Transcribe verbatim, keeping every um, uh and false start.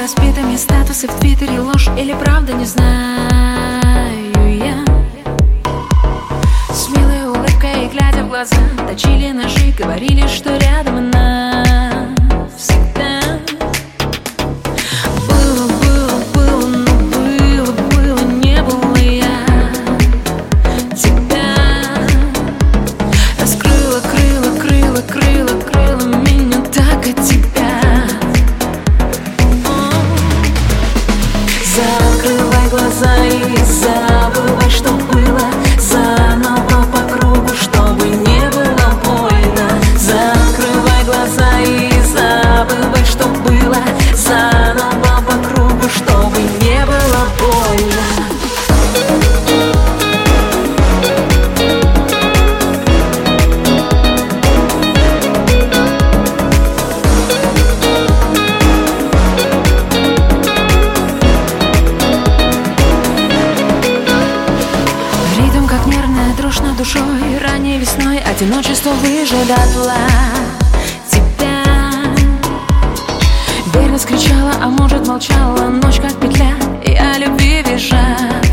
разбитыми статусы в твиттере, ложь или правда, не знаю я. С милой улыбкой, глядя в глаза, точили ножи, говорили, что рядом она всегда. Было, было, было, но было, было, не было я тебя. Раскрыла крыло, крыло, крыло, крыло меня так от тебя. Закрывай глаза и забывай, что было. Заново по кругу, чтобы не было больно. Закрывай глаза и забывай, что было. Заново по кругу, чтобы не было больно. Дрожь над душой, ранней весной одиночество выжжет дотла тебя. Верность кричала, а может молчала, ночь как петля, и о любви визжа.